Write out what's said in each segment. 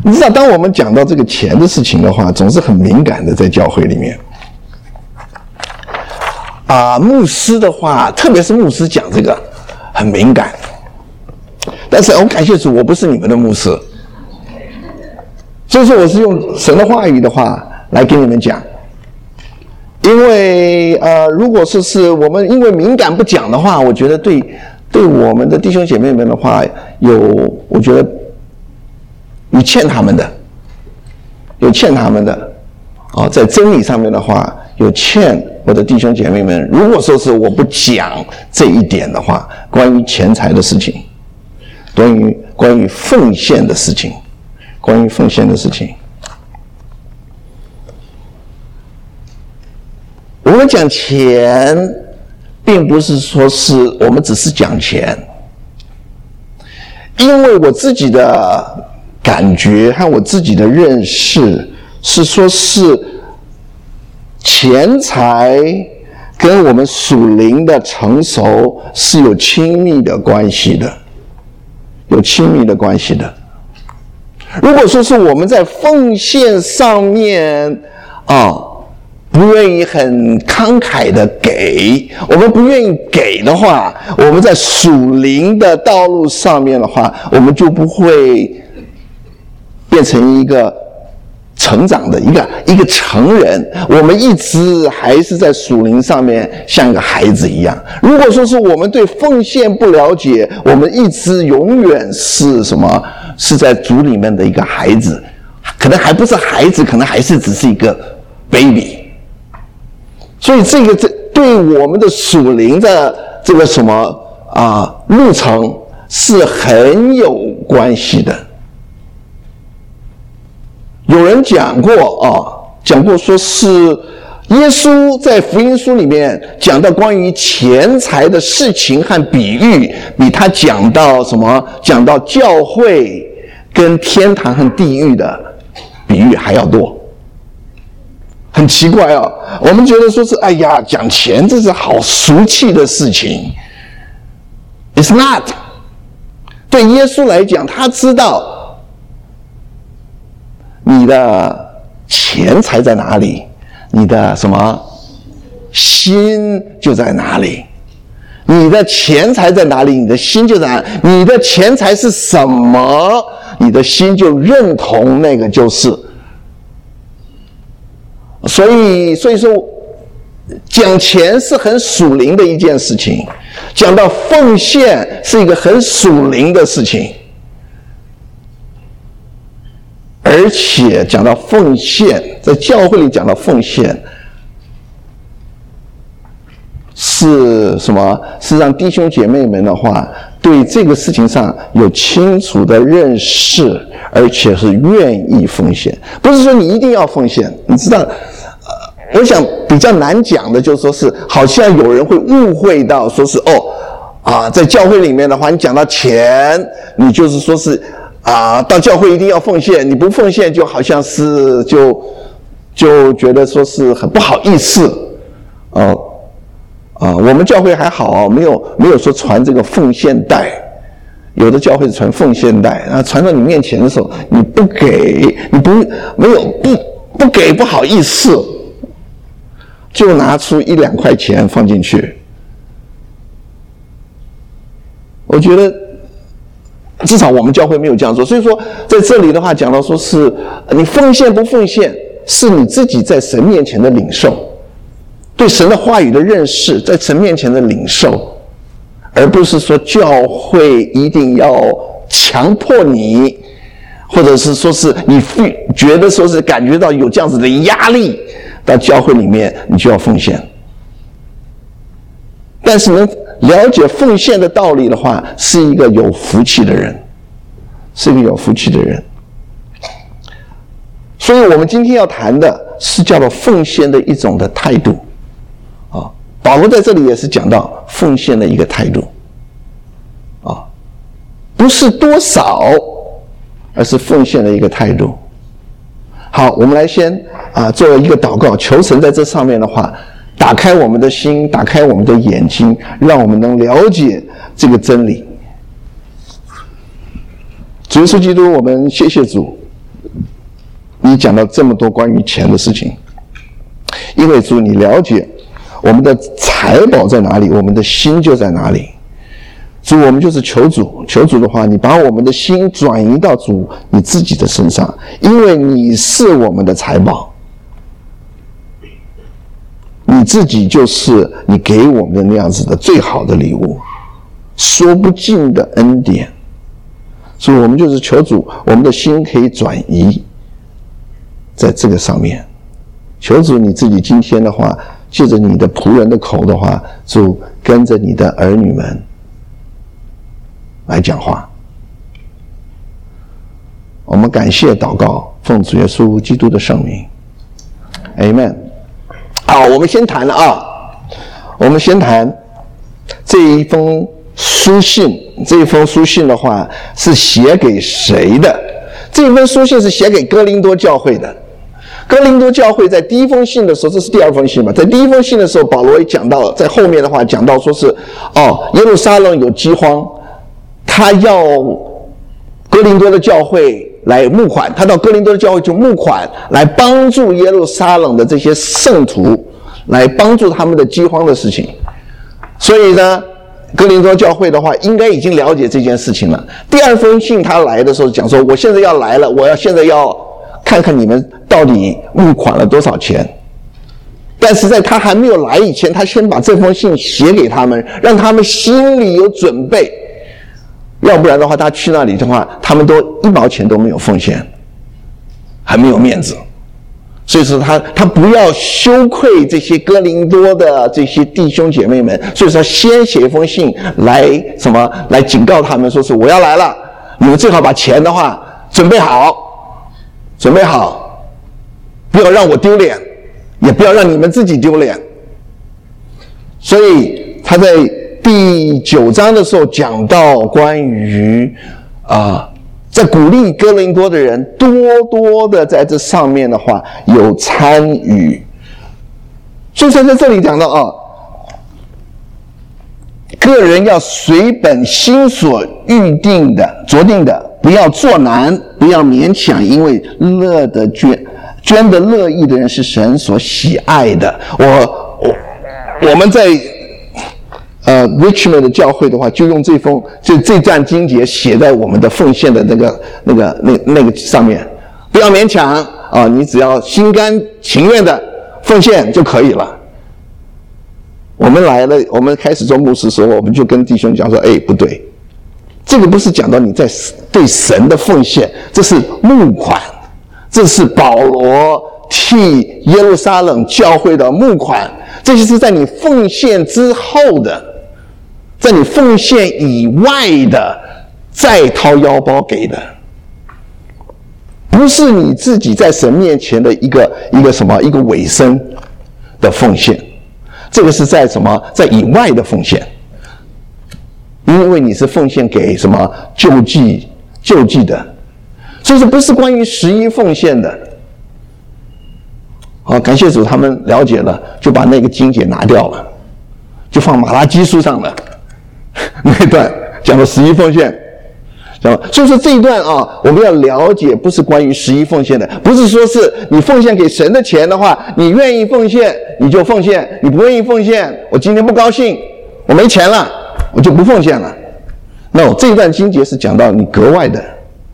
你知道，当我们讲到这个钱的事情的话，总是很敏感的，在教会里面。牧师的话，特别是牧师讲这个很敏感。但是我感谢主，我不是你们的牧师，所以说我是用神的话语的话来跟你们讲。因为如果说是我们因为敏感不讲的话，我觉得对我们的弟兄姐妹们的话，我觉得有欠他们的，在真理上面的话，有欠我的弟兄姐妹们。如果说是我不讲这一点的话，关于钱财的事情，关于奉献的事情，我们讲钱，并不是说是我们只是讲钱，因为我自己的感觉和我自己的认识是说，是钱财跟我们属灵的成熟是有亲密的关系的，如果说是我们在奉献上面不愿意很慷慨的给，我们不愿意给的话，我们在属灵的道路上面的话，我们就不会变成一个成长的一个成人，我们一直还是在属灵上面像个孩子一样。如果说是我们对奉献不了解，我们一直永远是什么？是在主里面的一个孩子，可能还不是孩子，可能还是只是一个 baby。所以这对我们的属灵的这个什么路程是很有关系的。有人讲过说是耶稣在福音书里面讲到关于钱财的事情和比喻，比他讲到教会跟天堂和地狱的比喻还要多。很奇怪我们觉得说是讲钱这是好俗气的事情。 It's not。 对耶稣来讲，他知道你的钱财在哪里，你的心就在哪里。你的钱财在哪里，你的心就在哪里。你的钱财是什么，你的心就认同那个就是。所以说讲钱是很属灵的一件事情，讲到奉献是一个很属灵的事情。而且讲到奉献，在教会里讲到奉献是什么？是让弟兄姐妹们的话对这个事情上有清楚的认识，而且是愿意奉献。不是说你一定要奉献，你知道我想比较难讲的就是说是好像有人会误会到说是在教会里面的话，你讲到钱，你就是说是到教会一定要奉献，你不奉献就好像是就觉得说是很不好意思。我们教会还好没有说传这个奉献带，有的教会是传奉献带，传到你面前的时候，你不给，你不给不好意思，就拿出1-2块钱放进去。我觉得至少我们教会没有这样做。所以说在这里的话讲到说是你奉献不奉献是你自己在神面前的领受，对神的话语的认识，在神面前的领受，而不是说教会一定要强迫你，或者是说是你觉得说是感觉到有这样子的压力，到教会里面你就要奉献。但是能了解奉献的道理的话，是一个有福气的人，所以我们今天要谈的是叫做奉献的一种的态度保罗在这里也是讲到奉献的一个态度不是多少，而是奉献的一个态度。好，我们来先做一个祷告，求神在这上面的话打开我们的心，打开我们的眼睛，让我们能了解这个真理。主耶稣基督，我们谢谢主， 你讲到这么多关于钱的事情，因为主，你了解我们的财宝在哪里，我们的心就在哪里。主，我们就是求主的话，你把我们的心转移到主你自己的身上，因为你是我们的财宝，你自己就是你给我们的那样子的最好的礼物，说不尽的恩典。所以我们就是求主，我们的心可以转移在这个上面。求主你自己今天的话，借着你的仆人的口的话，主跟着你的儿女们来讲话。我们感谢祷告，奉主耶稣基督的圣名 Amen。 好，我们先谈了我们先谈这一封书信。这一封书信的话是写给谁的？这封书信是写给哥林多教会的。哥林多教会在第一封信的时候，这是第二封信嘛？在第一封信的时候，保罗也讲到，在后面的话讲到说是耶路撒冷有饥荒，他要哥林多的教会来募款，他到哥林多的教会就募款，来帮助耶路撒冷的这些圣徒，来帮助他们的饥荒的事情。所以呢，哥林多教会的话应该已经了解这件事情了。第二封信他来的时候讲说，我现在要来了，我现在要看看你们到底募款了多少钱。但是在他还没有来以前，他先把这封信写给他们，让他们心里有准备，要不然的话他去那里的话，他们都1毛钱都没有奉献，很没有面子。所以说他不要羞愧这些哥林多的这些弟兄姐妹们，所以说先写一封信来来警告他们，说是我要来了，你们最好把钱的话准备好，不要让我丢脸，也不要让你们自己丢脸。所以他在第9章的时候讲到关于在鼓励哥林多的人多多的在这上面的话有参与。所以说在这里讲到个人要随本心所预定的酌定的，不要作难，不要勉强，因为捐的乐意的人是神所喜爱的。我们在Richmond 的教会的话，就用这段经节写在我们的奉献的那个上面，不要勉强你只要心甘情愿的奉献就可以了。我们来了，我们开始做牧师的时候，我们就跟弟兄讲说，不对，这个不是讲到你在对神的奉献，这是募款，这是保罗替耶路撒冷教会的募款，这些是在你奉献之后的，在你奉献以外的再掏腰包给的，不是你自己在神面前的一个委身的奉献，这个是在在以外的奉献，因为你是奉献给救济的，所以这不是关于11奉献的。感谢主，他们了解了，就把那个经节拿掉了，就放马拉基书上了。那一段讲的11奉献，所以说这一段我们要了解，不是关于11奉献的，不是说是你奉献给神的钱的话，你愿意奉献你就奉献，你不愿意奉献，我今天不高兴，我没钱了，我就不奉献了。No， 这一段经节是讲到你格外的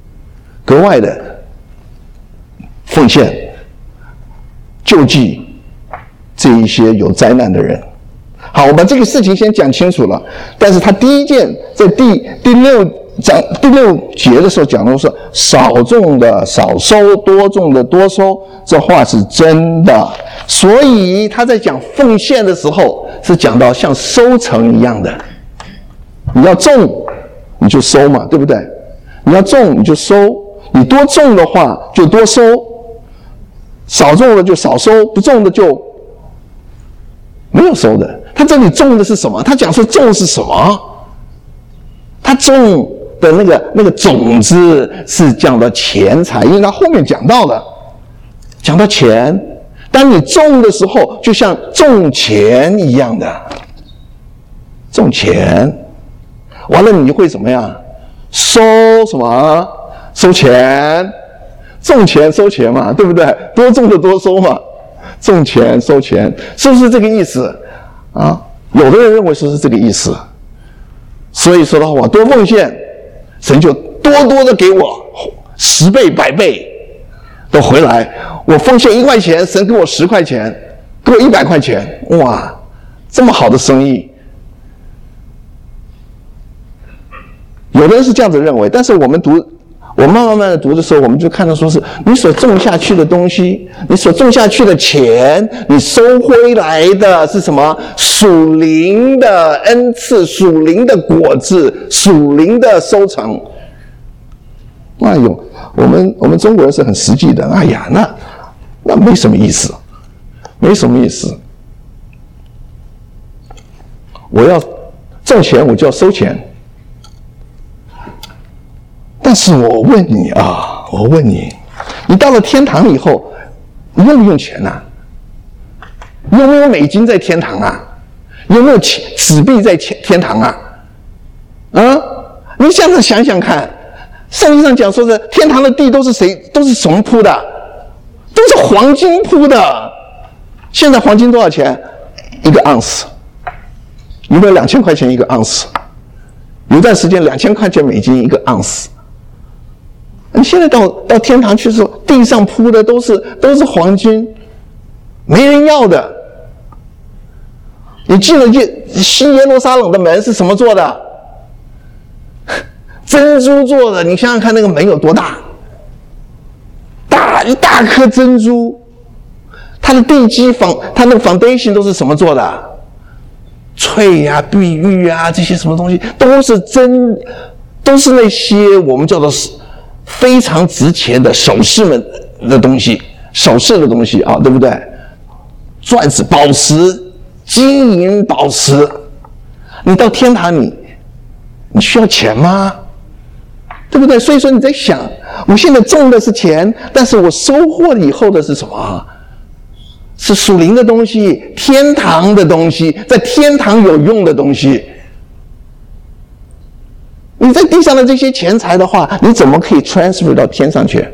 奉献，救济这一些有灾难的人。好，我把这个事情先讲清楚了。但是他第一件在第六节的时候讲的是少种的少收，多种的多收，这话是真的。所以他在讲奉献的时候是讲到像收成一样的，你要种你就收嘛，对不对？你要种你就收，你多种的话就多收，少种的就少收，不种的就没有收的。他这里种的是什么？他讲说种是什么？他种的那个种子是讲的钱财，因为他后面讲到钱。当你种的时候，就像种钱一样的，种钱，完了你会怎么样？收什么？收钱。 种钱收钱嘛，对不对？多种的多收嘛，种钱收钱，是不是这个意思啊？有的人认为说是这个意思，所以说的话，我多奉献，神就多多的给我10倍、100倍都回来。我奉献1块钱，神给我10块钱，给我100块钱，哇，这么好的生意。有的人是这样子认为，但是我们慢慢的读的时候，我们就看到说是你所种下去的东西，你所种下去的钱，你收回来的是什么？属灵的恩赐，属灵的果子，属灵的收成。哎呦，我们中国人是很实际的，哎呀，那没什么意思，没什么意思。我要挣钱，我就要收钱。但是我问你啊，你到了天堂以后，你用不用钱啊？有没有美金在天堂啊？有没有纸币在天堂啊？你这样子想想看，圣经上讲说是天堂的地都是什么铺的？都是黄金铺的。现在黄金多少钱？一个盎司，有没有2000块钱一个盎司？有段时间2000块钱美金一个盎司。你现在到天堂去的时候，地上铺的都是黄金，没人要的。你进了新耶路撒冷的门是什么做的？珍珠做的。你想想看，那个门有多大？一大颗珍珠。它的地基它那个 foundation 都是什么做的？翠啊、碧玉啊，这些什么东西都是那些我们叫做非常值钱的首饰的东西啊，对不对？钻石、宝石、金银宝石，你到天堂你需要钱吗？对不对？所以说你在想，我现在种的是钱，但是我收获以后的是什么？是属灵的东西，天堂的东西，在天堂有用的东西。你在地上的这些钱财的话，你怎么可以 transfer 到天上去？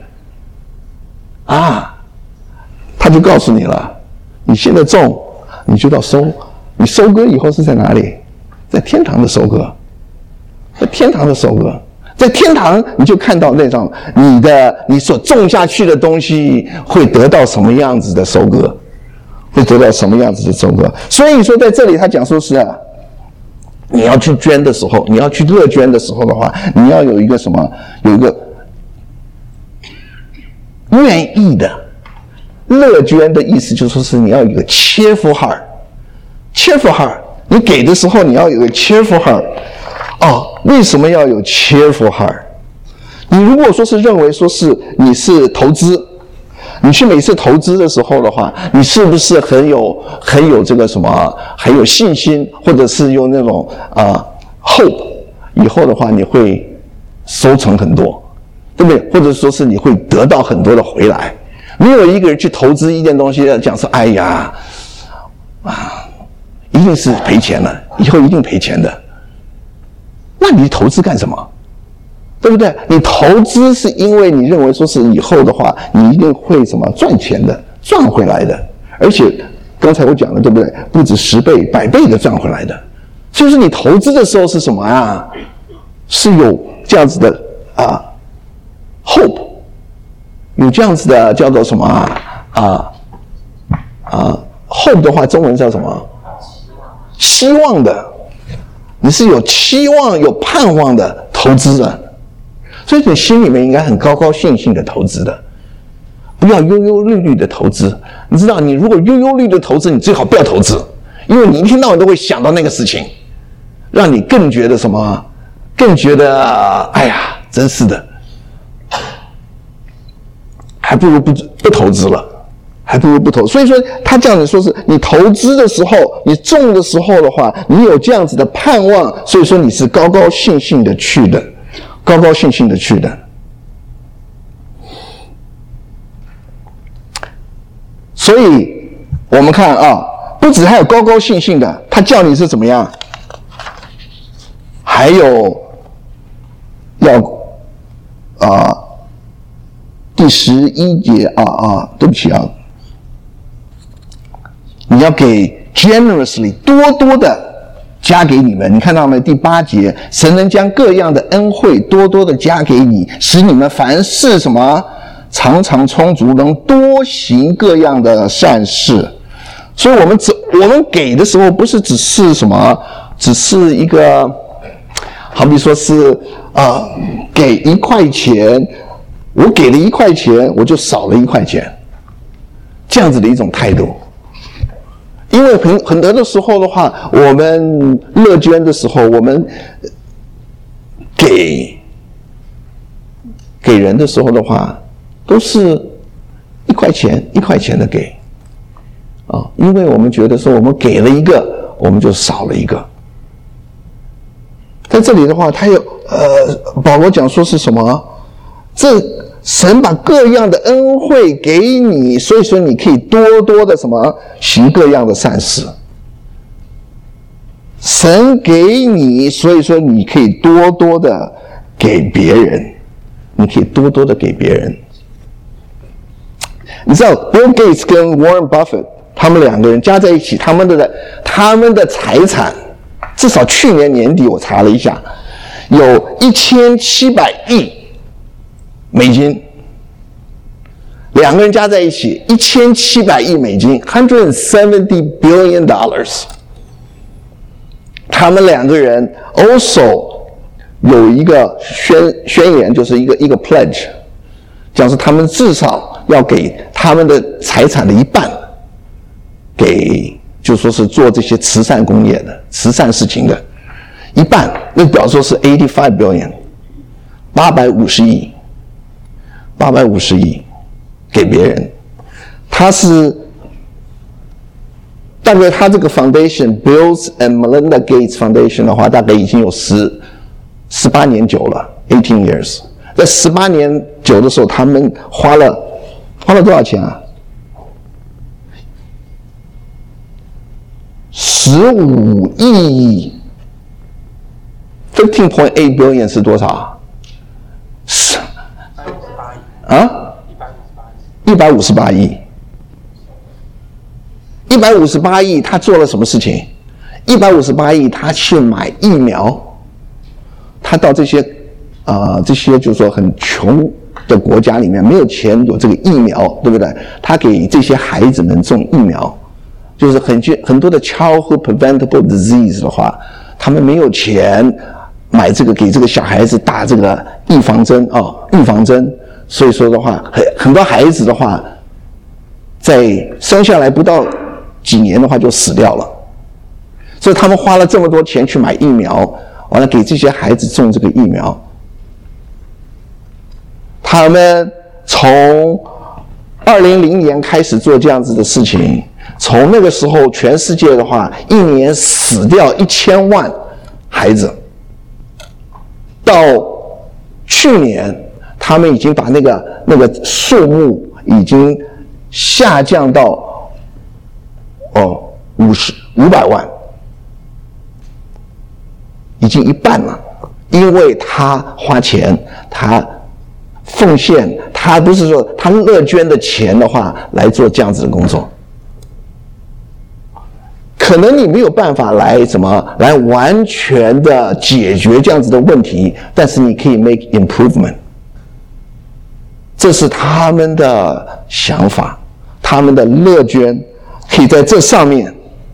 他就告诉你了，你现在种，你就要收，你收割以后是在哪里？在天堂的收割，在天堂的收割，在天堂你就看到那种你所种下去的东西会得到什么样子的收割，会得到什么样子的收割。所以说在这里他讲说是你要去捐的时候，你要去乐捐的时候的话，你要有一个什么？有一个愿意的乐捐的意思，就是说是你要有一个 cheerful heart。cheerful heart， 你给的时候你要有一个 cheerful heart。为什么要有 cheerful heart？ 你如果说是认为说是你是投资，你去每次投资的时候的话，你是不是很有这个什么，很有信心，或者是用那种hope， 以后的话你会收成很多，对不对？或者说是你会得到很多的回来。没有一个人去投资一件东西讲说，哎呀，一定是赔钱了，以后一定赔钱的。那你投资干什么？对不对？你投资是因为你认为说是以后的话，你一定会什么赚钱的，赚回来的，而且刚才我讲的对不对？不止10倍、100倍的赚回来的。所以说你投资的时候是什么啊？是有这样子的hope， 有这样子的叫做什么hope 的话，中文叫什么？希望的。你是有期望、有盼望的投资人。所以你心里面应该很高高兴兴的投资的，不要忧忧虑虑的投资。你知道，你如果忧忧虑虑的投资，你最好不要投资，因为你一天到晚都会想到那个事情，让你更觉得什么？更觉得哎呀，真是的，还不如不投资了，还不如不投。所以说，他这样子说是你投资的时候，你种的时候的话，你有这样子的盼望，所以说你是高高兴兴的去的。高高兴兴的去的。所以我们看不止还有高高兴兴的，他叫你是怎么样？还有要第 11节对不起啊，你要给 generously 多多的加给你们。你看到没？第8节，神能将各样的恩惠多多的加给你，使你们凡事什么常常充足，能多行各样的善事。所以我们给的时候，不是只是什么，只是一个，好比说是给1块钱，我给了1块钱，我就少了1块钱，这样子的一种态度。因为很多的时候的话，我们乐捐的时候，我们给人的时候的话，都是1块钱1块钱的给因为我们觉得说我们给了一个，我们就少了一个。在这里的话，他有保罗讲说是什么？这神把各样的恩惠给你，所以说你可以多多的什么行各样的善事。神给你，所以说你可以多多的给别人，你可以多多的给别人。你知道 Bill Gates 跟 Warren Buffett 他们2个人加在一起，他们的财产，至少去年年底我查了一下，有1700亿美金。2个人加在一起1700亿美金 $170 billion。 他们2个人 also 有一个宣言，就是一个 pledge， 讲是他们至少要给他们的财产的1半给，就说是做这些慈善工业的慈善事情的1半，那表示说是85 billion， 850亿给别人。他是大概他这个 foundation Bill and Melinda Gates Foundation 的话，大概已经有18年久了 ，18 years。在18年久的时候，他们花了多少钱啊？15亿 ，15.8 billion 是多少？158亿。158亿，他做了什么事情？158亿，他去买疫苗。他到这些就是说很穷的国家里面，没有钱有这个疫苗，对不对？他给这些孩子们种疫苗，就是很多的 childhood preventable disease 的话，他们没有钱买这个给这个小孩子打这个预防针，所以说的话，很多孩子的话，在生下来不到几年的话就死掉了，所以他们花了这么多钱去买疫苗，完了给这些孩子种这个疫苗。他们从2000年开始做这样子的事情，从那个时候全世界的话，一年死掉1000万孩子，到去年他们已经把那个数目已经下降到500万，已经1半了。因为他花钱，他奉献，他不是说他乐捐的钱的话来做这样子的工作。可能你没有办法来完全的解决这样子的问题，但是你可以 make improvement。这是他们的想法，他们的乐捐可以在这上面，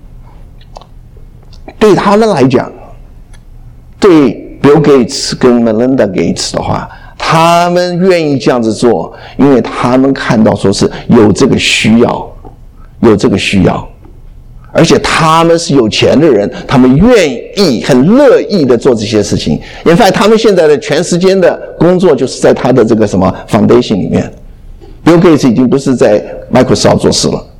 对他们来讲，对 Bill Gates 跟 Melinda Gates 的话，他们愿意这样子做，因为他们看到说是有这个需要，而且他们是有钱的人，他们愿意很乐意的做这些事情。In fact， 他们现在的全时间的工作就是在他的这个foundation 里面。Bill Gates 已经不是在 Microsoft 做事了。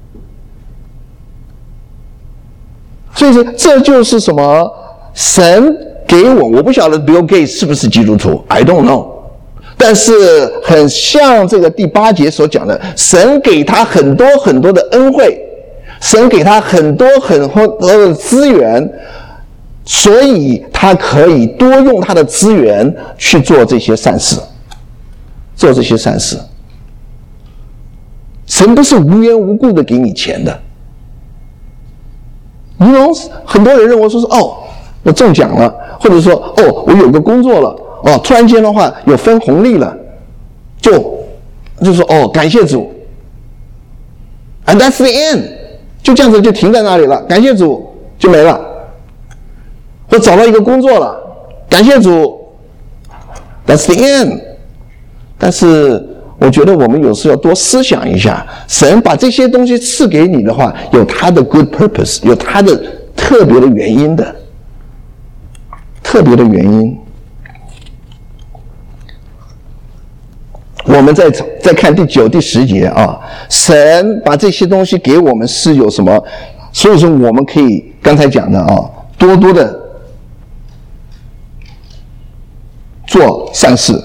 所以说这就是神给我不晓得 Bill Gates 是不是基督徒 I don't know， 但是很像这个第8节所讲的，神给他很多很多的恩惠，神给他很多很多的资源，所以他可以多用他的资源去做这些善事， 神不是无缘无故的给你钱的。很多人认为说是我中奖了，或者说我有个工作了，突然间的话有分红利了，就说感谢主 ，and that's the end， 就这样子就停在那里了，感谢主就没了。或找到一个工作了，感谢主 ，that's the end。但是我觉得我们有时要多思想一下，神把这些东西赐给你的话，有他的 good purpose， 有他的特别的原因的，特别的原因。我们再看第9、第10节啊，神把这些东西给我们是有什么？所以说我们可以刚才讲的多多的做善事，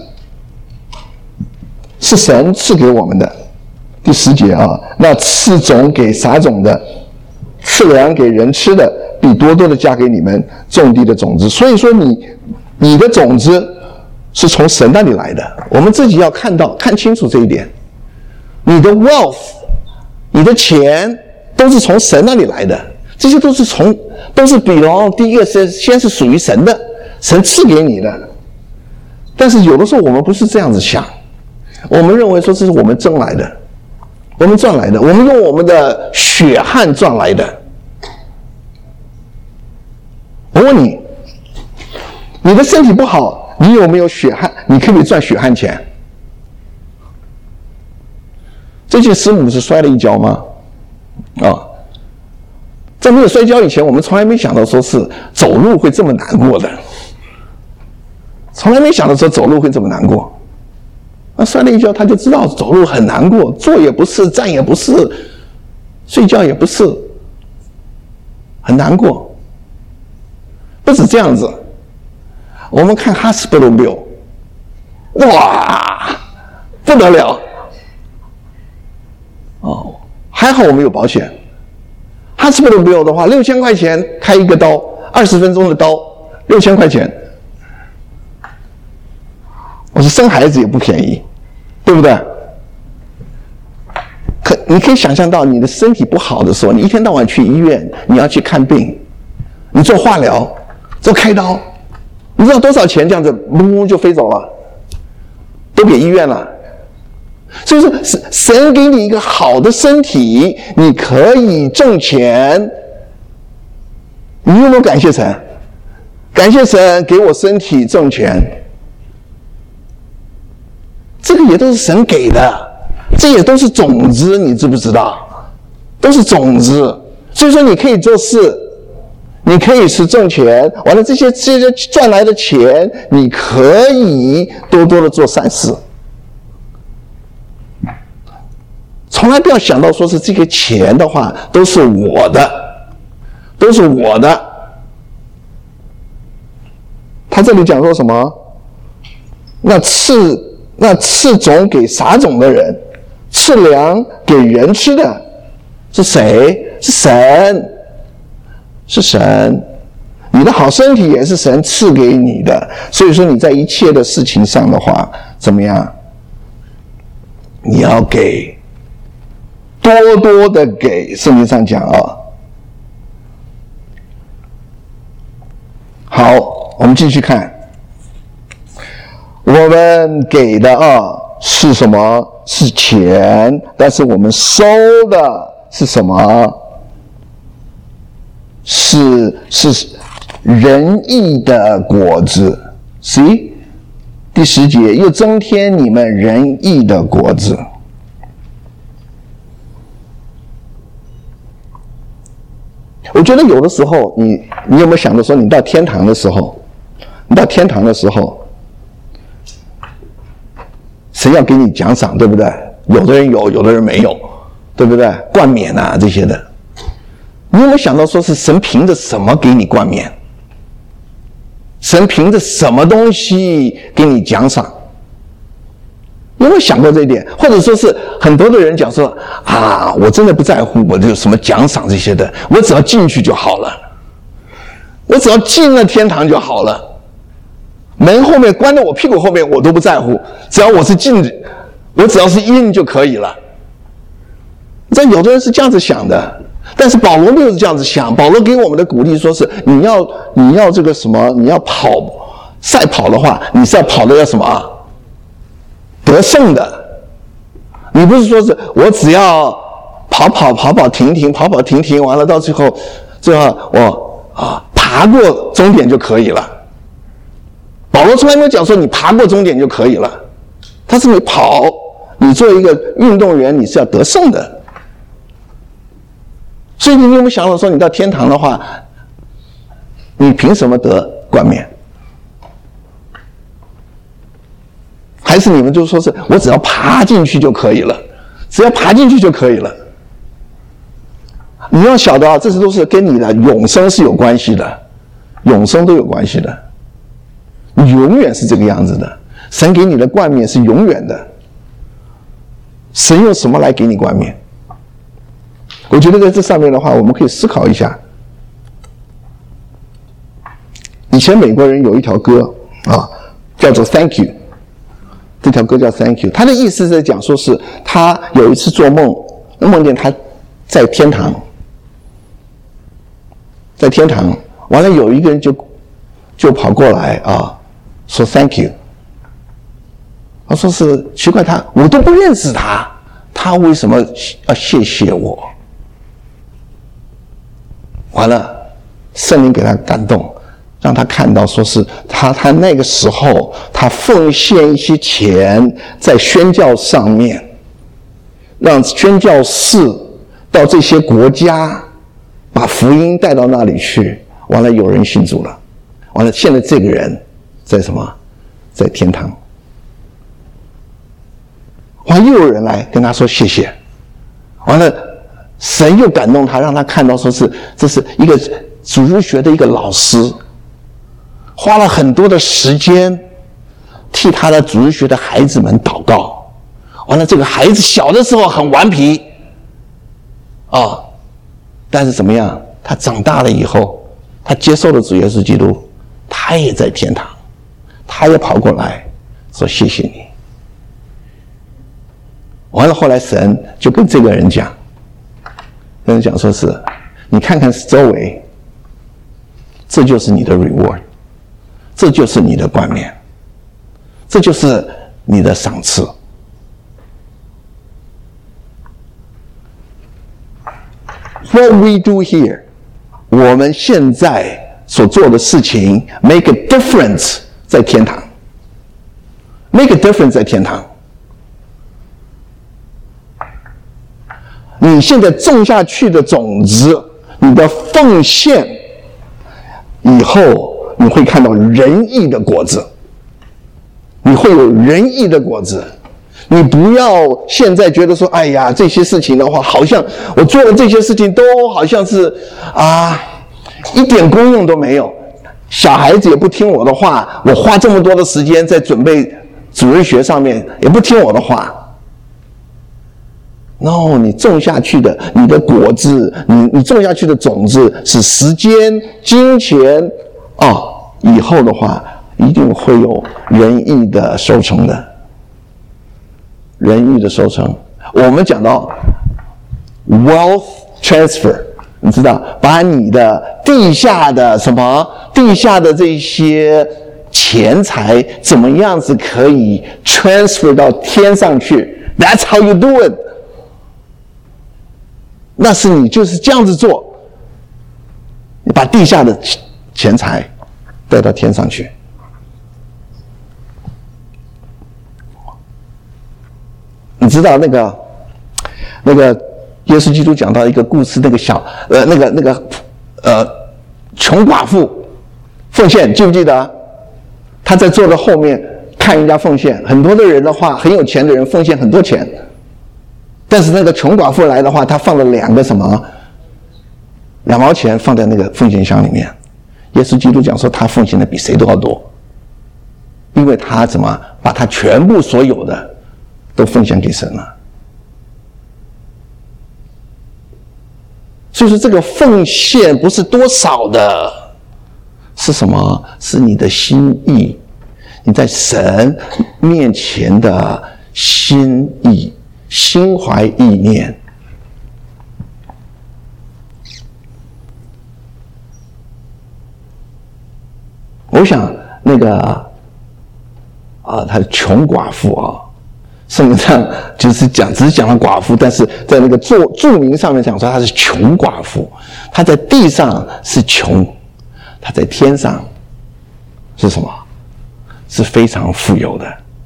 是神赐给我们的。第10节那赐种给撒种的，赐粮给人吃的，必多多的加给你们种地的种子。所以说你的种子是从神那里来的，我们自己要看清楚这一点。你的 wealth， 你的钱都是从神那里来的，这些都是第一个先是属于神的，神赐给你的。但是有的时候我们不是这样子想，我们认为说这是我们挣来的，我们赚来的，我们用我们的血汗赚来的。我问你，你的身体不好，你有没有血汗？你可不可以赚血汗钱？最近师母是摔了一跤吗？在没有摔跤以前，我们从来没想到说是走路会这么难过的，从来没想到说走路会这么难过。摔了一跤，他就知道走路很难过，坐也不是，站也不是，睡觉也不是，很难过。不止这样子，我们看 hospital bill， 哇，不得了！还好我们有保险。hospital bill 的话，6000块钱开一个刀，20分钟的刀，6000块钱。我说生孩子也不便宜，对不对？你可以想象到你的身体不好的时候，你一天到晚去医院，你要去看病，你做化疗，做开刀，你知道多少钱这样子就飞走了，都给医院了。所以说神给你一个好的身体，你可以挣钱，你有没有感谢神？感谢神给我身体挣钱，这个也都是神给的，这也都是种子，你知不知道？都是种子。所以说你可以做事，你可以是挣钱，完了这些赚来的钱，你可以多多的做善事。从来不要想到说是这个钱的话都是我的，都是我的。他这里讲说什么？那赐种给撒种的人，赐粮给人吃的是谁？是神，是神。你的好身体也是神赐给你的，所以说你在一切的事情上的话，怎么样？你要给，多多的给。圣经上讲好，我们继续看。我们给的是什么？是钱，但是我们收的是什么？是仁义的果子。See， 第10节，又增添你们仁义的果子。我觉得有的时候你有没有想到说，你到天堂的时候，神要给你奖赏，对不对？有的人有，有的人没有，对不对？冠冕啊这些的，你有没有想到说是神凭着什么给你冠冕？神凭着什么东西给你奖赏？你有没有想过这一点？或者说是很多的人讲说我真的不在乎我这个什么奖赏这些的，我只要进去就好了，我只要进了天堂就好了。门后面关在我屁股后面我都不在乎，只要我是进，我只要是in就可以了。 这有的人是这样子想的，但是保罗没有这样子想。保罗给我们的鼓励说是你要这个什么，你要赛跑的话，你是要跑的要什么得胜的。你不是说是我只要跑停，完了到最后我爬过终点就可以了。保罗从来没有讲说你爬过终点就可以了，他是你跑，你做一个运动员，你是要得胜的。所以你有没有想到说，你到天堂的话，你凭什么得冠冕？还是你们就说是我只要爬进去就可以了，只要爬进去就可以了？你要晓得这些都是跟你的永生是有关系的，永生都有关系的。你永远是这个样子的，神给你的冠冕是永远的。神用什么来给你冠冕？我觉得在这上面的话，我们可以思考一下。以前美国人有一条歌叫做 Thank You， 这条歌叫 Thank You， 他的意思是在讲说是他有一次做梦，梦见他在天堂，完了有一个人就跑过来说 Thank You。他说是奇怪，我都不认识他为什么要谢谢我？完了，圣灵给他感动，让他看到说是他那个时候他奉献一些钱在宣教上面，让宣教士到这些国家把福音带到那里去，完了有人信主了，完了现在这个人在什么？在天堂。完了又有人来跟他说谢谢，完了神又感动他，让他看到说是这是一个主日学的一个老师，花了很多的时间替他的主日学的孩子们祷告。完了这个孩子小的时候很顽皮但是怎么样，他长大了以后，他接受了主耶稣基督，他也在天堂，他也跑过来说谢谢你。完了后来神就跟这个人讲说是你看看周围，这就是你的 reward， 这就是你的冠冕，这就是你的赏赐。What we do here， 我们现在所做的事情 make a difference 在天堂， make a difference 在天堂。你现在种下去的种子，你的奉献，以后你会看到仁义的果子，你会有仁义的果子。你不要现在觉得说，哎呀，这些事情的话，好像我做的这些事情都好像是一点功用都没有。小孩子也不听我的话，我花这么多的时间在准备主日学上面，也不听我的话。No， 你种下去的你的果子，你种下去的种子是时间、金钱以后的话一定会有仁义的收成的。仁义的收成，我们讲到 wealth transfer， 你知道，把你的地下的这些钱财怎么样子可以 transfer 到天上去。 That's how you do it。 那是你就是这样子做，你把地下的钱财带到天上去。你知道那个耶稣基督讲到一个故事，那个穷寡妇奉献，记不记得？他在坐在后面看人家奉献，很多的人的话，很有钱的人奉献很多钱，但是那个穷寡妇来的话，他放了2毛钱放在那个奉献箱里面。耶稣基督讲说，他奉献的比谁都要多，因为他怎么把他全部所有的都奉献给神了。所以说这个奉献不是多少的，是什么？是你的心意，你在神面前的心意、心怀意念。 我想那个他的穷寡妇圣经上只是讲了寡妇，但是在那个注明上面讲说她是穷寡妇，她在地上是穷，她在天上是什么？是非常富有的，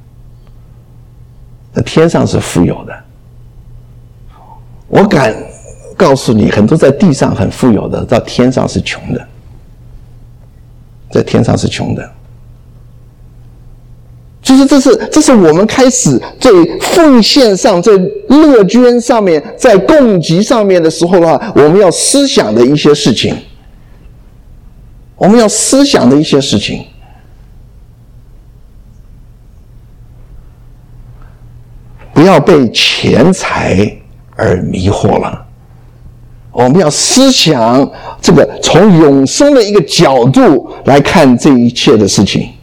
在天上是富有的。我敢告诉你，很多在地上很富有的，到天上是穷的，在天上是穷的。就是这是我们开始在奉献上，在乐捐上面，在供给上面的时候的话，我们要思想的一些事情。我们要思想的一些事情。不要被钱财而迷惑了。我们要思想这个从永生的一个角度来看这一切的事情。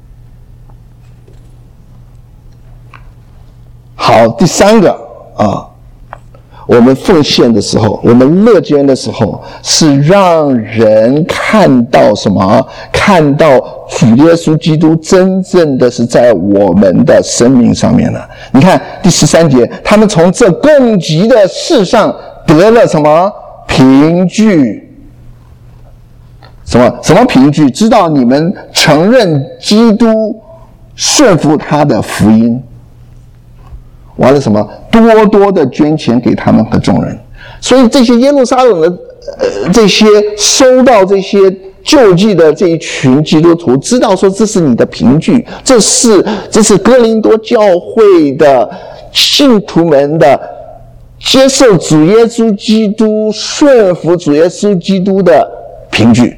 好，第三个我们奉献的时候，我们乐捐的时候，是让人看到什么？看到主耶稣基督真正的是在我们的生命上面了。你看第13节，他们从这供给的事上得了什么？凭据。什么凭据？知道你们承认基督，顺服他的福音。完了什么？多多的捐钱给他们和众人。所以这些耶路撒冷的这些收到这些救济的这一群基督徒，知道说这是你的凭据，这是哥林多教会的信徒们的接受主耶稣基督、顺服主耶稣基督的凭据。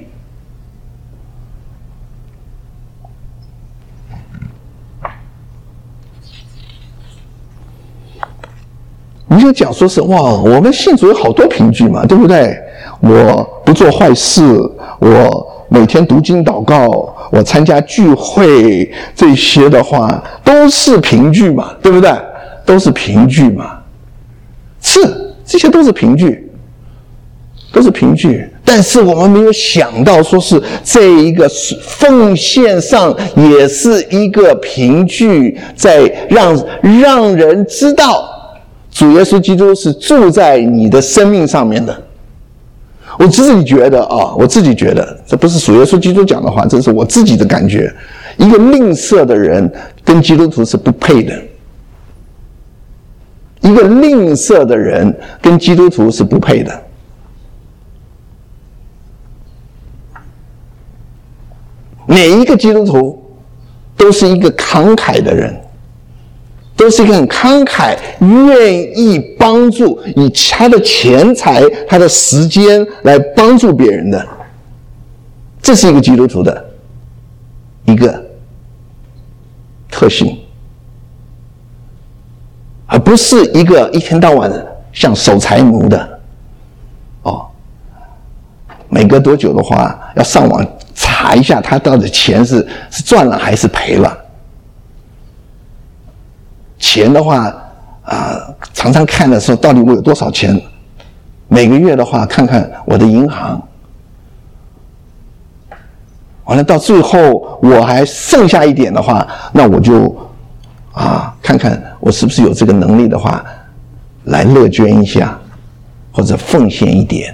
你就讲说是哇，我们信主有好多凭据嘛，对不对？我不做坏事，我每天读经祷告，我参加聚会，这些的话都是凭据嘛，对不对？都是凭据嘛，是，这些都是凭据，都是凭据。但是我们没有想到说是这一个奉献上也是一个凭据，在让人知道主耶稣基督是住在你的生命上面的。我自己觉得这不是主耶稣基督讲的话，这是我自己的感觉。一个吝啬的人跟基督徒是不配的，一个吝啬的人跟基督徒是不配的。每一个基督徒都是一个慷慨的人，都是一个很慷慨，愿意帮助，以他的钱财、他的时间来帮助别人的。这是一个基督徒的一个特性，而不是一个一天到晚像守财奴的。每隔多久的话，要上网查一下他到底钱是赚了还是赔了。钱的话常常看的时候，到底我有多少钱？每个月的话，看看我的银行，完了到最后我还剩下一点的话，那我就看看我是不是有这个能力的话，来乐捐一下，或者奉献一点。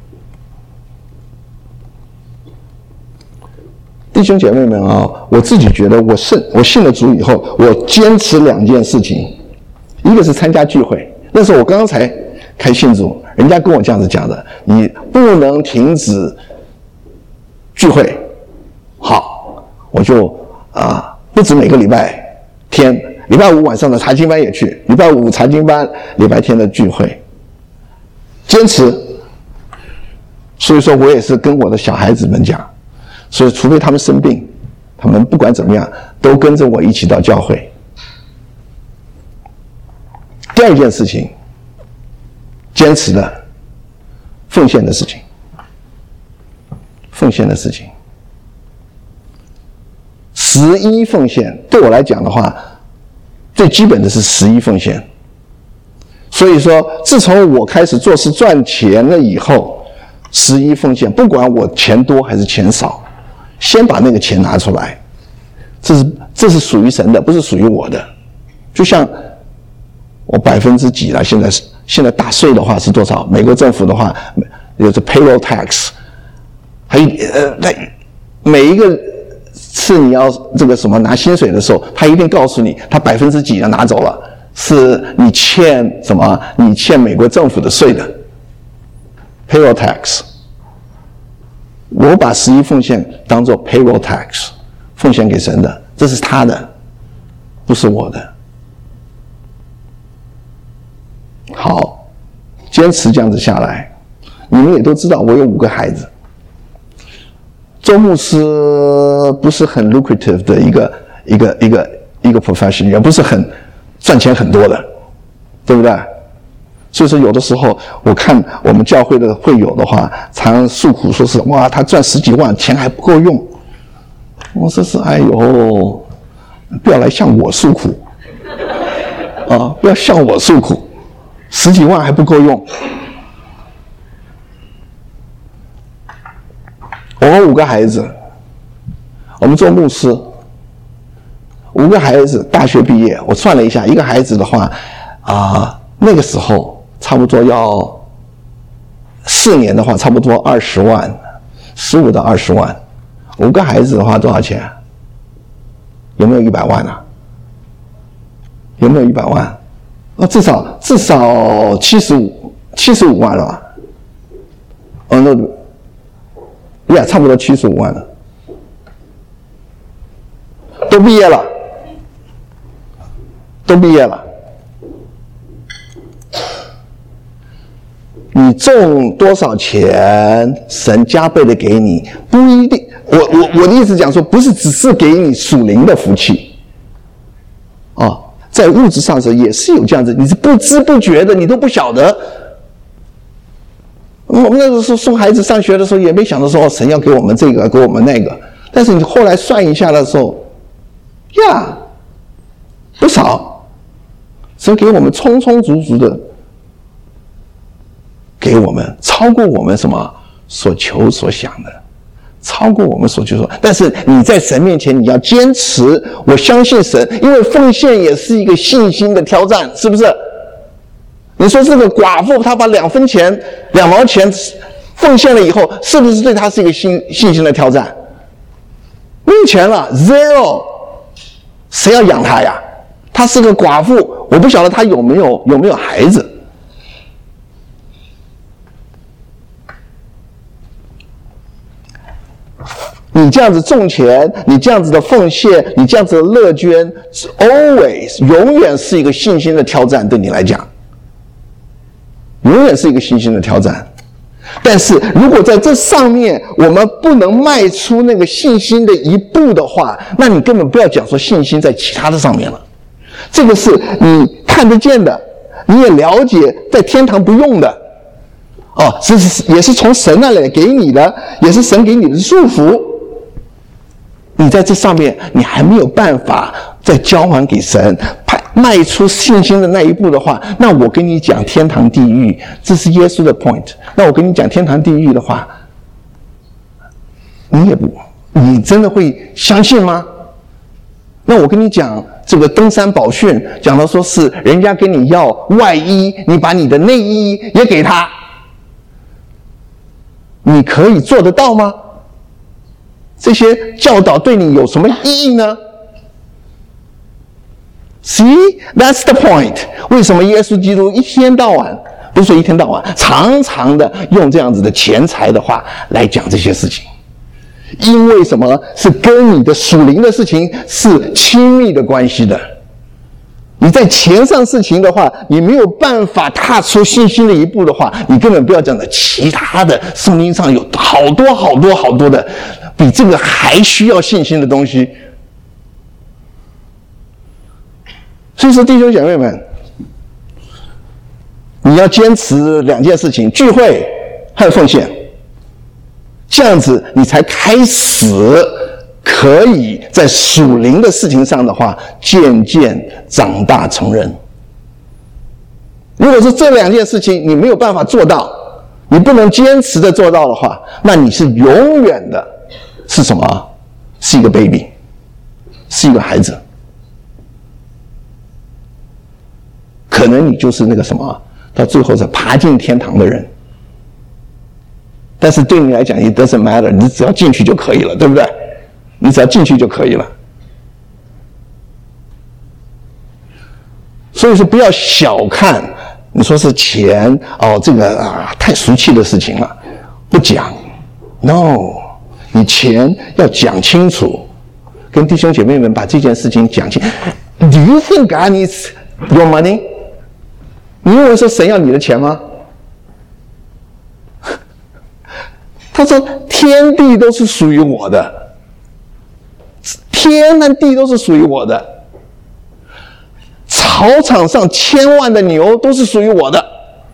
弟兄姐妹们我自己觉得我信了主以后，我坚持2件事情。一个是参加聚会，那时候我刚刚才开信主，人家跟我这样子讲的，你不能停止聚会。好，我就不止每个礼拜天，礼拜5晚上的查经班也去，礼拜5查经班，礼拜天的聚会，坚持。所以说我也是跟我的小孩子们讲，所以除非他们生病，他们不管怎么样都跟着我一起到教会。第2件事情，坚持的奉献的事情。奉献的事情，11奉献对我来讲的话，最基本的是11奉献。所以说自从我开始做事赚钱了以后，11奉献，不管我钱多还是钱少， 先把那个钱拿出来，这是属于神的，不是属于我的。就像我几%了，现在打税的话是多少？美国政府的话有这 payroll tax， 还有每一个次你要这个什么拿薪水的时候，他一定告诉你，他几%要拿走了，是你欠什么？你欠美国政府的税的 payroll tax。我把11奉献当作 payroll tax， 奉献给神的，这是他的，不是我的。好，坚持这样子下来，你们也都知道，我有5个孩子。做牧师不是很 lucrative 的一个 profession， 也不是很赚钱很多的，对不对？所以说有的时候我看我们教会的会友的话，常诉苦说是哇，他赚10几万，钱还不够用。我说是哎呦，不要来向我诉苦啊！不要向我诉苦，10几万还不够用。我们5个孩子，我们做牧师，5个孩子大学毕业，我算了一下，一个孩子的话那个时候差不多要4年的话，差不多20万，15到20万。5个孩子的话多少钱？有没有100万啊？有没有100万？至少75万了吧？那差不多75万了，都毕业了。你种多少钱，神加倍的给你，不一定。我的意思讲说，不是只是给你属灵的福气，在物质上也是有这样子，你是不知不觉的，你都不晓得。我们那个时候送孩子上学的时候，也没想到说神要给我们这个，给我们那个。但是你后来算一下的时候，不少，神给我们充充足足的。给我们超过我们什么所求所想的，超过我们所求所。但是你在神面前，你要坚持，我相信神，因为奉献也是一个信心的挑战，是不是？你说这个寡妇她把2分钱、2毛钱奉献了以后，是不是对她是一个信心的挑战？没有钱了 ，zero， 谁要养她呀？她是个寡妇，我不晓得她有没有孩子。你这样子种钱，你这样子的奉献，你这样子的乐捐 ，always 永远是一个信心的挑战，对你来讲，永远是一个信心的挑战。但是如果在这上面我们不能迈出那个信心的一步的话，那你根本不要讲说信心在其他的上面了。这个是你看得见的，你也了解，在天堂不用的，也是从神那里给你的，也是神给你的祝福。你在这上面，你还没有办法再交还给神，迈出信心的那一步的话，那我跟你讲天堂地狱，这是耶稣的 point。那我跟你讲天堂地狱的话，你真的会相信吗？那我跟你讲这个登山宝训，讲到说是人家跟你要外衣，你把你的内衣也给他，你可以做得到吗？这些教导对你有什么意义呢？ See, that's the point。 为什么耶稣基督一天到晚，不是说一天到晚，常常的用这样子的钱财的话来讲这些事情？因为什么？是跟你的属灵的事情是亲密的关系的。你在钱上事情的话，你没有办法踏出信心的一步的话，你根本不要讲的其他的。圣经上有好多的比这个还需要信心的东西。所以说，弟兄姐妹们，你要坚持2件事情：聚会和奉献。这样子，你才开始可以在属灵的事情上的话，渐渐长大成人。如果是这2件事情你没有办法做到，你不能坚持的做到的话，那你是永远的是什么？是一个 baby， 是一个孩子。可能你就是那个什么，到最后是爬进天堂的人。但是对你来讲 ，it doesn't matter， 你只要进去就可以了，对不对？你只要进去就可以了。所以说，不要小看你说是钱哦，这个太俗气的事情了，不讲。No， 你钱要讲清楚，跟弟兄姐妹们把这件事情讲清。Do you think God needs your money？ 你认为说神要你的钱吗？他说：“天地都是属于我的，天和地都是属于我的，草场上千万的牛都是属于我的。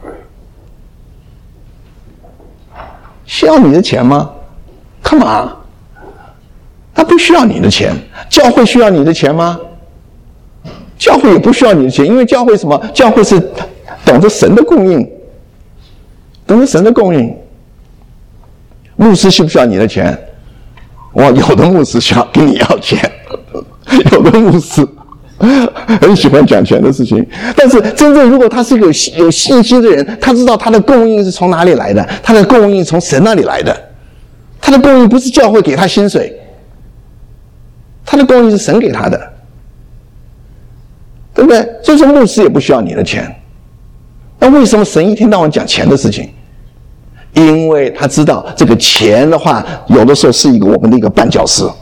需要你的钱吗 ？Come on， 他不需要你的钱。教会需要你的钱吗？教会也不需要你的钱，因为教会什么？教会是等着神的供应，等着神的供应。”牧师需不需要你的钱？哇，有的牧师需要跟你要钱，有的牧师很喜欢讲钱的事情。但是真正如果他是一个有信心的人，他知道他的供应是从哪里来的，他的供应从神那里来的，他的供应不是教会给他薪水，他的供应是神给他的，对不对？所以说牧师也不需要你的钱。那为什么神一天到晚讲钱的事情？因为他知道这个钱的话，有的时候是我们的一个绊脚石，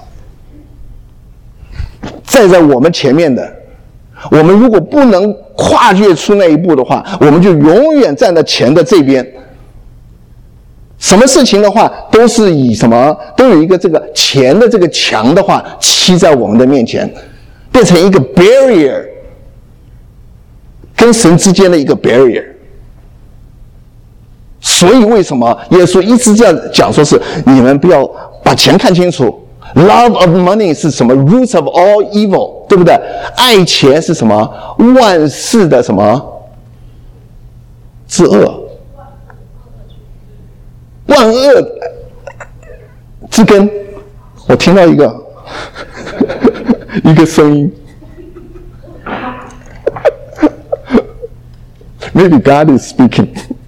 站在我们前面的，我们如果不能跨越出那一步的话，我们就永远站在钱的这边。什么事情的话，都是以什么，都有一个这个钱的这个墙的话，砌在我们的面前，变成一个 barrier， 跟神之间的一个 barrier。所以为什么耶稣一直这样讲，说是你们不要把钱看清楚。Love of money 是什么 ？Root of all evil， 对不对？爱钱是什么？万事的什么之恶，万恶之根。我听到一个一个声音，Maybe God is speaking。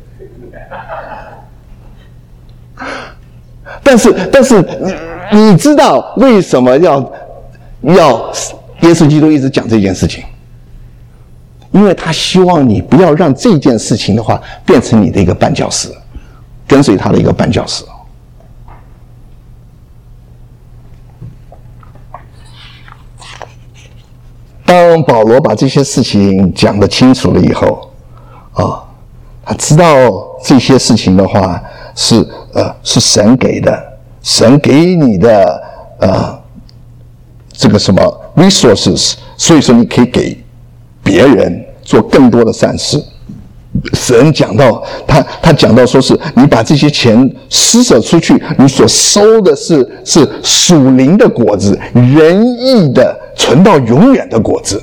但是你知道为什么要耶稣基督一直讲这件事情？因为他希望你不要让这件事情的话变成你的一个绊脚石，跟随他的一个绊脚石。当保罗把这些事情讲得清楚了以后，他知道这些事情的话是神给的，神给你的这个什么 resources， 所以说你可以给别人做更多的善事。神讲到他讲到说是你把这些钱施舍出去，你所收的是属灵的果子，仁义的存到永远的果子。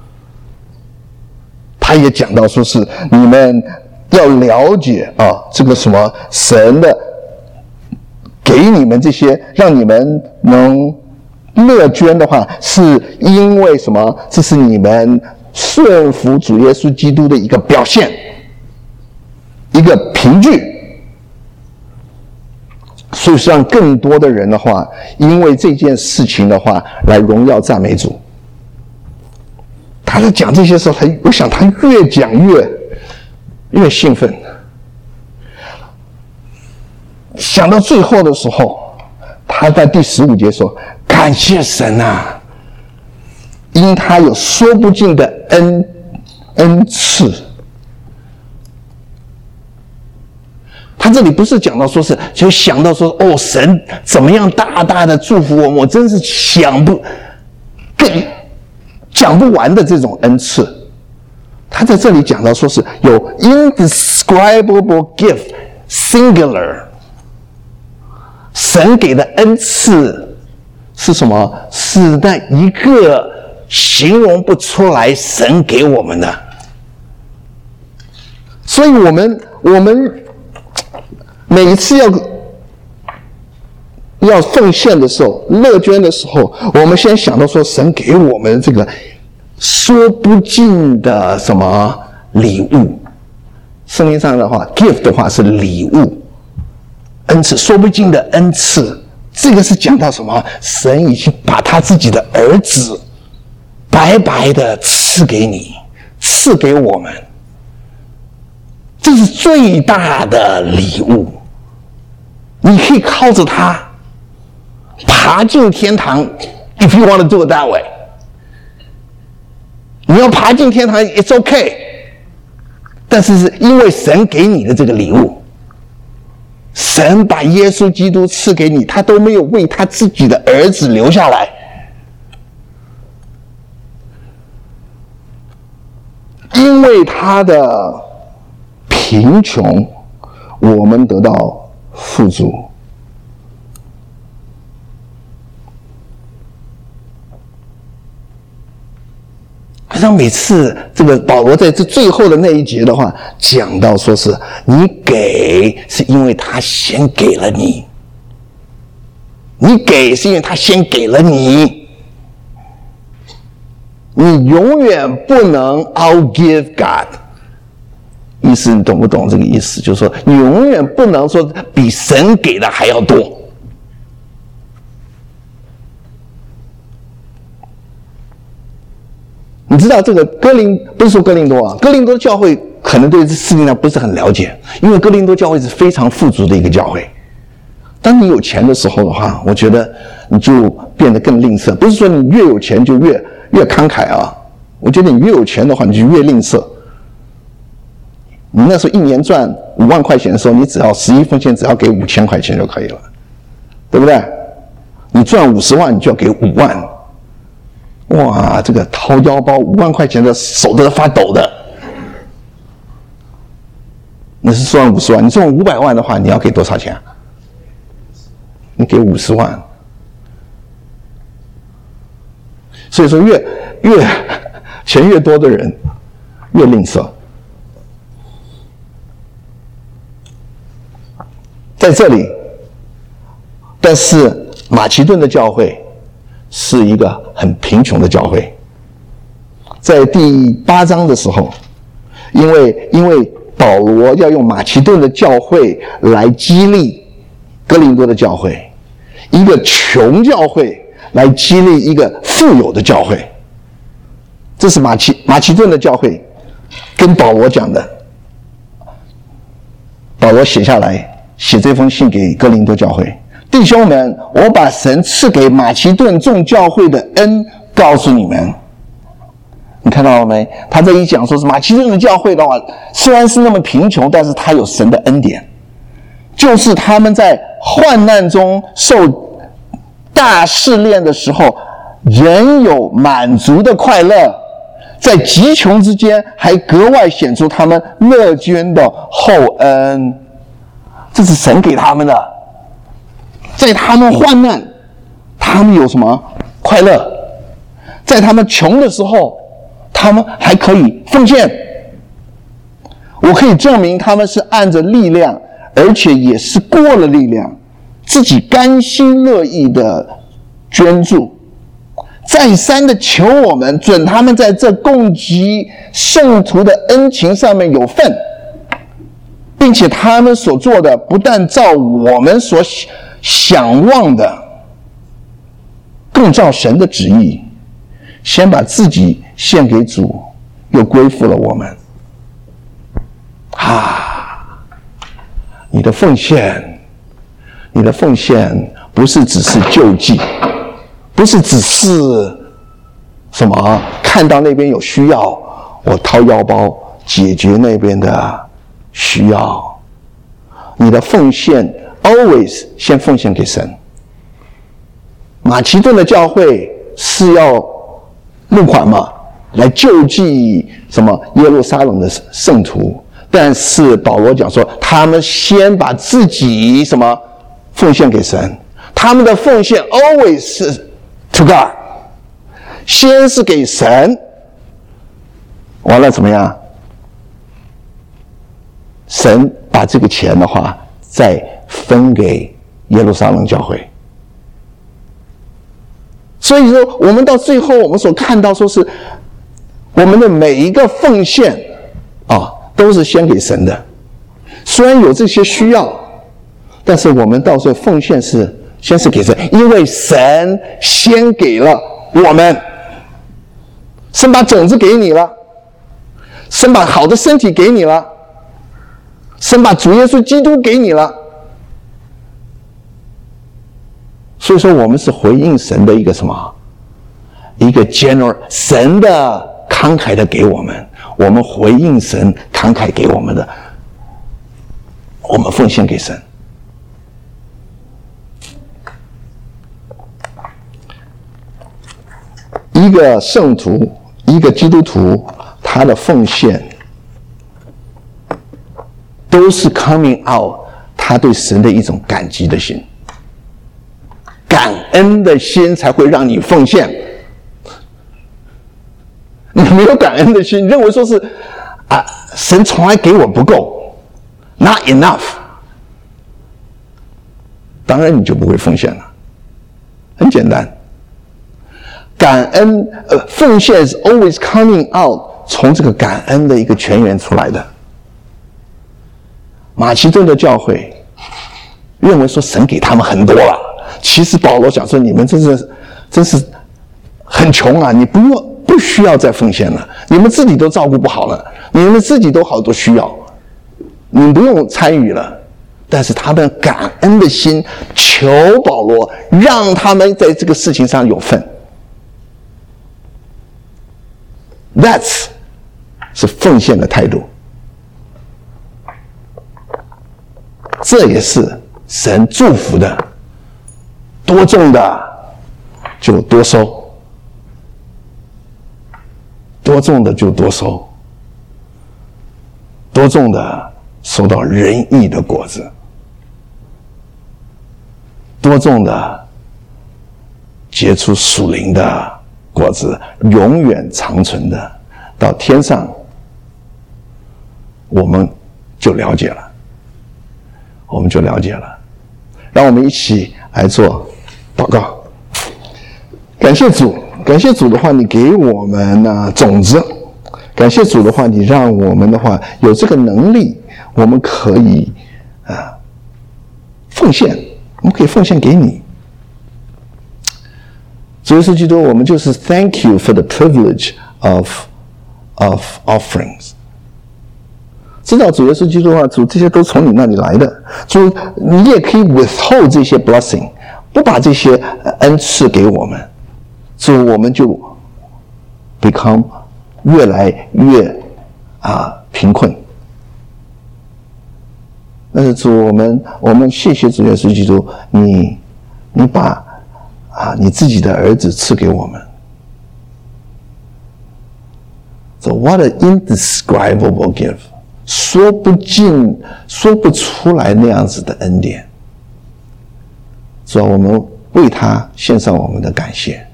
他也讲到说是你们要了解这个什么神的给你们这些，让你们能乐捐的话，是因为什么？这是你们顺服主耶稣基督的一个表现，一个凭据。所以让更多的人的话，因为这件事情的话，来荣耀赞美主。他在讲这些时候，我想他越讲越兴奋。想到最后的时候，他在第15节说：“感谢神啊，因他有说不尽的恩赐。”他这里不是讲到说是就想到说神怎么样大大的祝福我们，我真是讲不完的这种恩赐。他在这里讲到说是有 indescribable gift singular， 神给的恩赐是什么？是那一个形容不出来神给我们的。所以我们每一次要要奉献的时候，乐捐的时候，我们先想到说，神给我们这个说不尽的什么礼物。圣经上的话 ，gift 的话是礼物、恩赐，说不尽的恩赐。这个是讲到什么？神已经把他自己的儿子白白的赐给你，赐给我们，这是最大的礼物。你可以靠着它爬进天堂 ，if you want to do it that way。你要爬进天堂 ，it's okay。但是因为神给你的这个礼物。神把耶稣基督赐给你，他都没有为他自己的儿子留下来。因为他的贫穷，我们得到富足。好像每次这个保罗在这最后的那一节的话，讲到说是你给是因为他先给了你，你给是因为他先给了你，你永远不能 outgive God。意思你懂不懂这个意思？就是说你永远不能说比神给的还要多。你知道这个不是说哥林多啊，哥林多教会可能对这事情上不是很了解，因为哥林多教会是非常富足的一个教会。当你有钱的时候的话，我觉得你就变得更吝啬。不是说你越有钱就越慷慨啊，我觉得你越有钱的话，你就越吝啬。你那时候一年赚5万块钱的时候，你只要11奉献，只要给5000块钱就可以了，对不对？你赚50万，你就要给5万。哇，这个掏腰包5万块钱的手都在发抖的。那是赚50万，你赚500万的话，你要给多少钱？你给50万。所以说钱越多的人越吝啬。在这里，但是马其顿的教会是一个很贫穷的教会。在第8章的时候，因为保罗要用马其顿的教会来激励哥林多的教会，一个穷教会来激励一个富有的教会。这是马其顿的教会跟保罗讲的。保罗写这封信给哥林多教会，弟兄们，我把神赐给马其顿众教会的恩告诉你们。你看到了没？他这一讲说是马其顿的教会的话，虽然是那么贫穷，但是他有神的恩典，就是他们在患难中受大试炼的时候，仍有满足的快乐，在极穷之间还格外显出他们乐捐的厚恩。这是神给他们的，在他们患难，他们有什么快乐？在他们穷的时候，他们还可以奉献。我可以证明他们是按着力量，而且也是过了力量，自己甘心乐意的捐助，再三的求我们准他们在这供给圣徒的恩情上面有份，并且他们所做的不但照我们所想望的，更照神的旨意，先把自己献给主，又归附了我们。你的奉献不是只是救济，不是只是什么看到那边有需要，我掏腰包解决那边的需要。你的奉献 always 先奉献给神。马其顿的教会是要募款嘛，来救济什么耶路撒冷的圣徒，但是保罗讲说，他们先把自己什么奉献给神，他们的奉献 always 是 to God， 先是给神，完了怎么样？神把这个钱的话再分给耶路撒冷教会， 所以说，我们到最后，我们所看到说是我们的每一个奉献都是先给神的。虽然有这些需要，但是我们到时候奉献先是给神，因为神先给了我们，神把种子给你了，神把好的身体给你了，神把主耶稣基督给你了。所以说我们是回应神的一个什么？一个 general， 神的慷慨的给我们，我们回应神慷慨给我们的，我们奉献给神。一个圣徒，一个基督徒，他的奉献都是 coming out 他对神的一种感激的心。感恩的心才会让你奉献。你没有感恩的心，认为说是神从来给我不够 ，not enough， 当然你就不会奉献了。很简单，感恩奉献 is always coming out 从这个感恩的一个泉源出来的。马其顿的教会认为说神给他们很多了。其实保罗讲说，你们真是很穷啊，你不需要再奉献了，你们自己都照顾不好了，你们自己都好多需要，你们不用参与了。但是他们感恩的心求保罗，让他们在这个事情上有份。That's 是奉献的态度，这也是神祝福的。多种的就多收，多种的就多收，多种的收到仁义的果子，多种的结出属灵的果子，永远长存的，到天上我们就了解了，让我们一起来做祷告。感谢主，感谢主的话，你给我们种子；感谢主的话，你让我们的话有这个能力，我们可以奉献，我们可以奉献给你。主耶稣基督，我们就是 Thank you for the privilege of offerings。知道主耶稣基督的话，主这些都从你那里来的，主你也可以 withhold 这些 blessing。不把这些恩赐给我们，所以我们就 become 越来越贫困。但是主，我们谢谢主耶稣基督，你把你自己的儿子赐给我们。So what an indescribable gift， 说不尽、说不出来那样子的恩典。主啊，我们为他献上我们的感谢。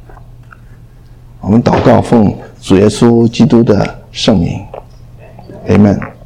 我们祷告奉主耶稣基督的圣名 ，Amen。